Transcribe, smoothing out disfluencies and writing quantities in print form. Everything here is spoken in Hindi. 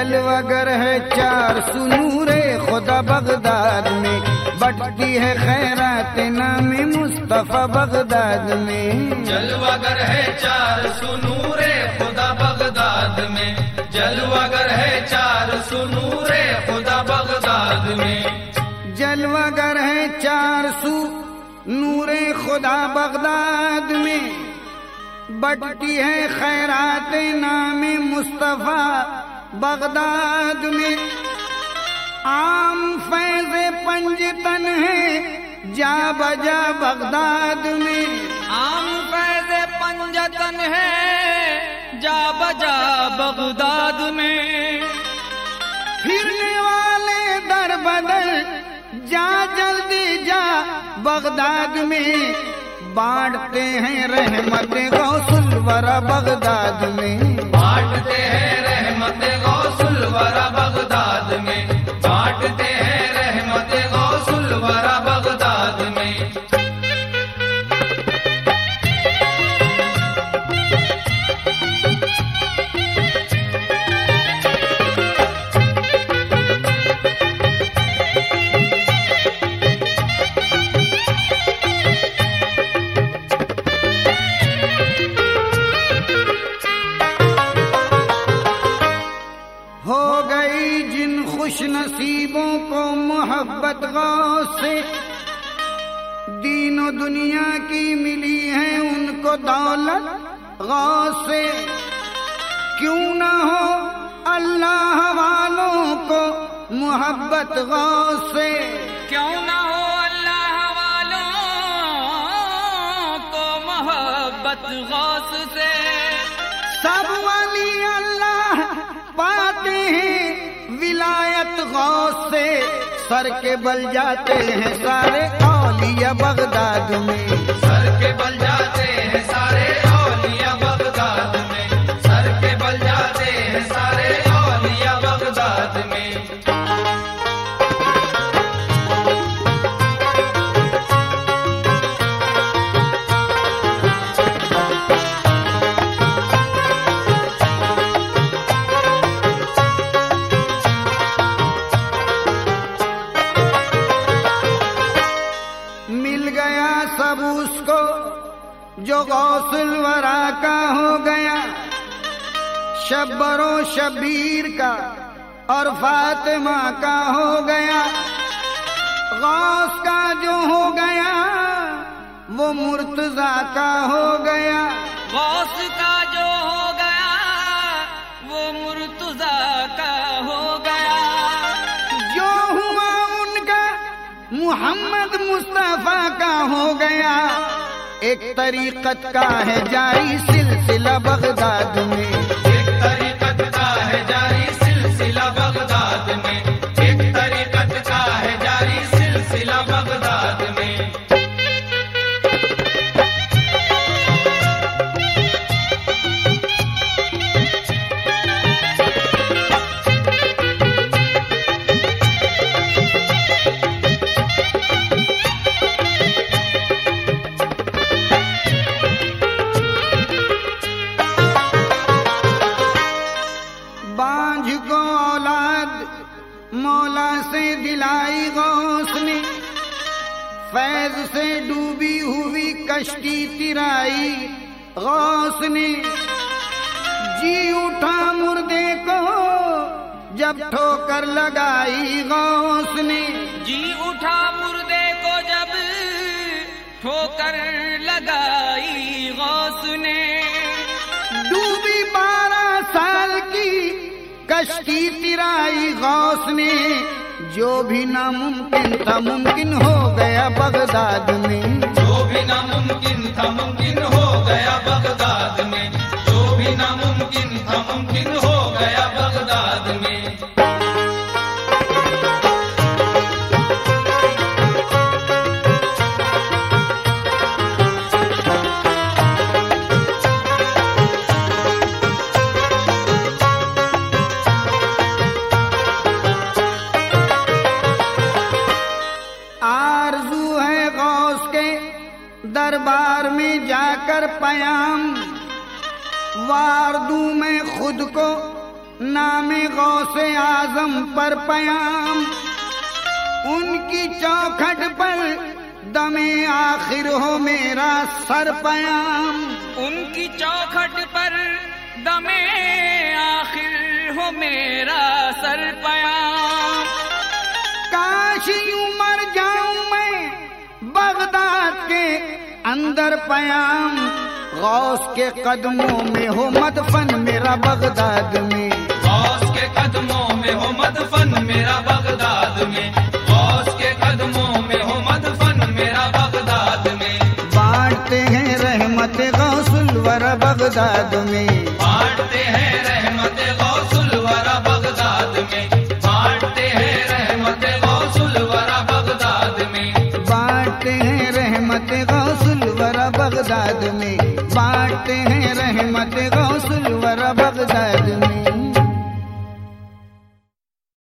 जलवागर है चार सुनूरे खुदा बगदाद में, बटती है खैरात नामे मुस्तफा बगदाद में। जलवागर है चार सुनूरे खुदा बगदाद में, जलवागर है चार सुनूरे खुदा बगदाद में। जलवागर है चार सू नूरे खुदा बगदाद में, बटती है खैरात नामे मुस्तफा बगदाद में। आम फैज़ पंजतन है जा बजा बगदाद में, आम फैज़ पंजतन है जा बजा बगदाद में। फिरने वाले दर बदल जा जल्दी जा बगदाद में, बांटते हैं रहमत गौसुल वरा बगदाद में। बांटते हैं रहमत गौसुल वरा बगदाद में, बांटते हैं रहमत गौसुल वरा बगदाद में। खुश नसीबों को मोहब्बत गौस से, दीनो दुनिया की मिली है उनको दौलत गौस से। क्यों ना हो अल्लाह वालों को मोहब्बत गौस से, क्यों ना हो अल्लाह वालों को मोहब्बत गौस से। सब वली अल्लाह पाते हैं विलायत गौस से, सर के बल जाते हैं सारे औलिया बगदाद में। सर के बल जाते हैं सारे औलिया बगदाद में, सर के बल जाते हैं सारे औलिया बगदाद में। सब उसको जो गौसुल वरा का हो गया, शब्बरो शबीर का और फातिमा का हो गया। गौस का जो हो गया वो मुर्तजा का हो गया, गौस का जो हो गया वो मुर्तजा का हो गया। जो हुआ उनका मुहम्मद मुस्तफा का हो गया। एक तरीकत का है जारी सिलसिला बगदाद में, एक तरीकत का है जारी सिलसिला बगदाद में, एक तरीकत का है जारी सिलसिला बगदाद में। मौला से दिलाई गौस ने, फैज से डूबी हुई कश्ती तिराई गौस ने। जी उठा मुर्दे को जब ठोकर लगाई गौस ने, जी उठा मुर्दे को जब ठोकर लगाई गौस ने। डूबी 12 साल की कश्ती तिराई गौस ने, जो भी नामुमकिन था मुमकिन हो गया बगदाद में। जो भी नामुमकिन था मुमकिन हो गया बगदाद में, जो भी नामुमकिन था मुमकिन हो गया बगदाद में। दरबार में जाकर पयाम वार दूं मैं खुद को नामे गौसे आजम पर पयाम, उनकी चौखट पर दमे आखिर हो मेरा सर पयाम। उनकी चौखट पर दमे आखिर हो मेरा सर पयाम। काश यूं मर जाऊं मैं बगदाद के अंदर पयाम, गौस के कदमों में हो मदफन मेरा बगदाद में। गौस के कदमों में हो मदफन मेरा बगदाद में, गौस के कदमों में हो मदफन मेरा बगदाद में। बांटते हैं रहमत गौसुल वरा बगदाद में, बांटते हैं रहमत गौसुल वरा बगदाद में, बांटते हैं रहमत गौसुल वरा बगदाद में, बांटते हैं रहमत गौसुल वरा बगदाद में, बांटते हैं रहमत गौसुल वरा बगदाद में।